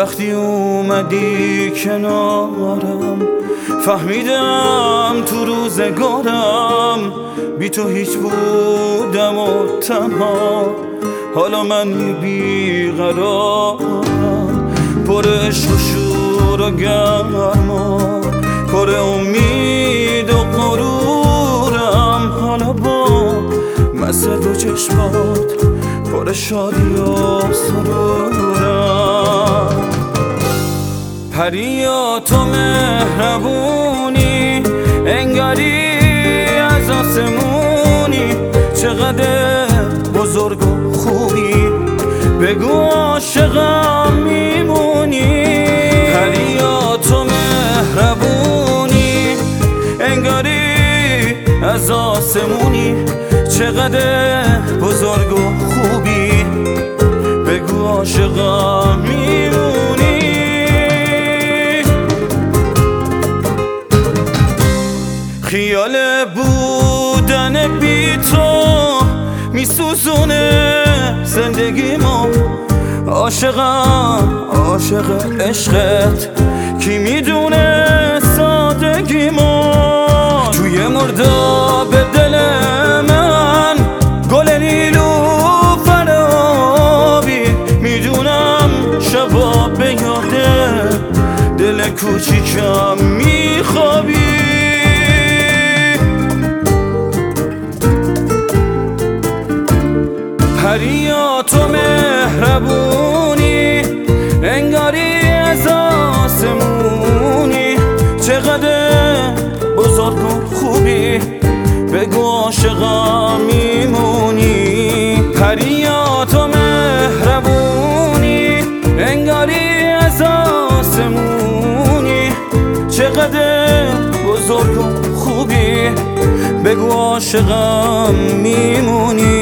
وقتی اومدی کنارم فهمیدم تو روزگارم بی تو هیچ بودم و تنها. حالا من بیقرارم، پر عشق و شور و گرما، پر امید و غرورم. حالا با مثل دو چشمات پر شادی و سرورم. پریا تو مهربونی، انگاری از آسمونی، چقدر بزرگ و خوبی، بگو عاشقم میمونی. پریا تو مهربونی، انگاری از آسمونی، چقدر بزرگ و خوبی، بگو عاشقم میمونی. خیال بودن بی تو میسوزونه زندگیمو. عاشقم عاشق عشقت، کی میدونه سادگیمو. توی مرداب دل من گل نیلوفر آبی، میدونم شبا به یاده دل کوچیکم میخوابی. پریا تو مهربونی، انگاری از آسمونی، چقدر بزرگ و خوبی، بگو عاشقم میمونی. پریا تو مهربونی، انگاری از آسمونی، چقدر بزرگ و خوبی، بگو عاشقم میمونی.